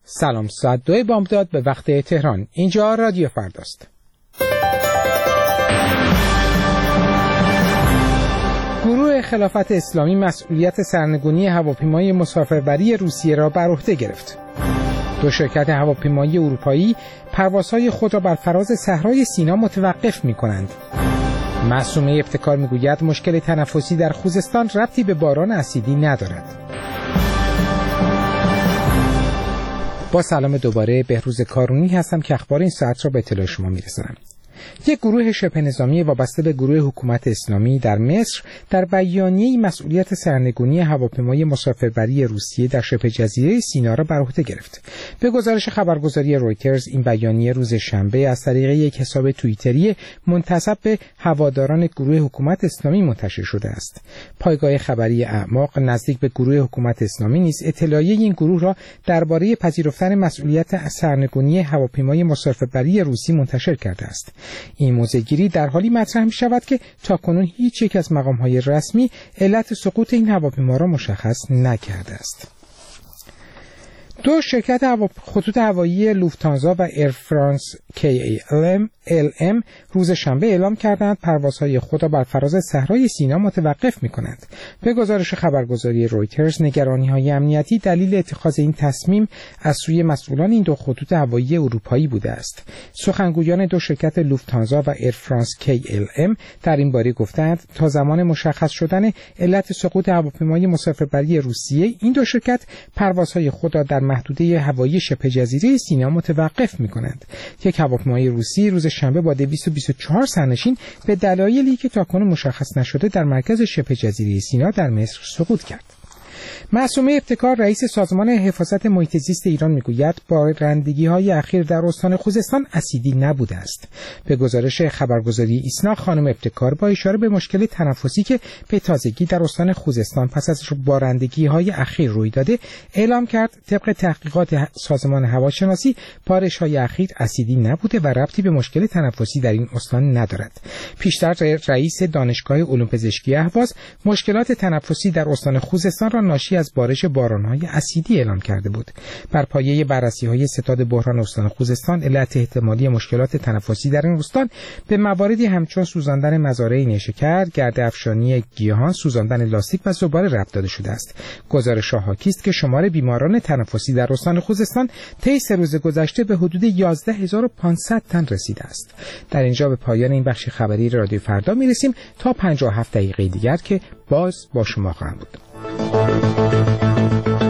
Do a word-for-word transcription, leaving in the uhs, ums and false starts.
سلام، ساعت دو بامداد به وقت تهران. اینجا رادیو فرداست. گروه خلافت اسلامی مسئولیت سرنگونی هواپیمای مسافربری روسیه را بر عهده گرفت. دو شرکت هواپیمایی اروپایی پروازهای خود را بر فراز صحرای سینا متوقف می‌کنند. معصومه ابتکار می‌گوید مشکل تنفسی در خوزستان ربطی به باران اسیدی ندارد. با سلام دوباره، بهروز کارونی هستم که اخبار این ساعت را به اطلاع شما می‌رسانم. یک گروه شبه نظامی وابسته به گروه حکومت اسلامی در مصر در بیانیه‌ای مسئولیت سرنگونی هواپیمای مسافربری روسیه در شبه جزیره سینا را بر عهده گرفت. به گزارش خبرگزاری رویترز، این بیانیه روز شنبه از طریق یک حساب توییتری منتسب به هواداران گروه حکومت اسلامی منتشر شده است. پایگاه خبری اعماق نزدیک به گروه حکومت اسلامی نیز اطلاعیه این گروه را درباره پذیرفتن مسئولیت سرنگونی هواپیمای مسافربری روسی منتشر کرده است. این موضع‌گیری در حالی مطرح می شود که تاکنون هیچ یک از مقام‌های رسمی علت سقوط این هواپیما را مشخص نکرده است. دو شرکت هوا... خطوط هوایی لوفتانزا و ایر فرانس کی ال ام روز شنبه اعلام کردند پروازهای خود را بر فراز صحرای سینا متوقف می‌کنند. به گزارش خبرگزاری رویترز، نگرانی‌های امنیتی دلیل اتخاذ این تصمیم از سوی مسئولان این دو خطوط هوایی اروپایی بوده است. سخنگویان دو شرکت لوفتانزا و ایر فرانس کی ال ام در این باره گفتند تا زمان مشخص شدن علت سقوط هواپیمای مسافربری روسیه، این دو شرکت پروازهای خود را در محدوده هوایی شبه جزیره سینا متوقف می‌کنند. یک هواپیمای روسی روز شنبه با دویست و بیست و چهار سرنشین به دلایلی که تاکنون مشخص نشده در مرکز شبه جزیره سینا در مصر سقوط کرد. معصومه ابتکار، رئیس سازمان حفاظت محیط زیست ایران، میگوید بارندگی‌های اخیر در استان خوزستان اسیدی نبوده است. به گزارش خبرگزاری ایسنا، خانم ابتکار با اشاره به مشکل تنفسی که به تازگی در استان خوزستان پس از بارندگی‌های اخیر روی داده، اعلام کرد طبق تحقیقات سازمان هواشناسی بارش‌های اخیر اسیدی نبوده و ربطی به مشکل تنفسی در این استان ندارد. پیشتر رئیس دانشگاه علوم پزشکی اهواز مشکلات تنفسی در استان خوزستان را ناشی از بارش باران‌های اسیدی اعلام کرده بود. بر پایه بررسی‌های ستاد بحران استان خوزستان، علت احتمالی مشکلات تنفسی در این استان به مواردی همچون سوزاندن مزارع نیشکر، گرد افشانی گیاهان، سوزاندن لاستیک و زباله ربط داده شده است. گزارش‌ها حاکی است که شمار بیماران تنفسی در استان خوزستان طی سه روز گذشته به حدود یازده هزار و پانصد تن رسیده است. در اینجا به پایان این بخش خبری رادیو فردا می‌رسیم تا پنجاه و هفت دقیقه دیگر که باز با شما خواهم بود.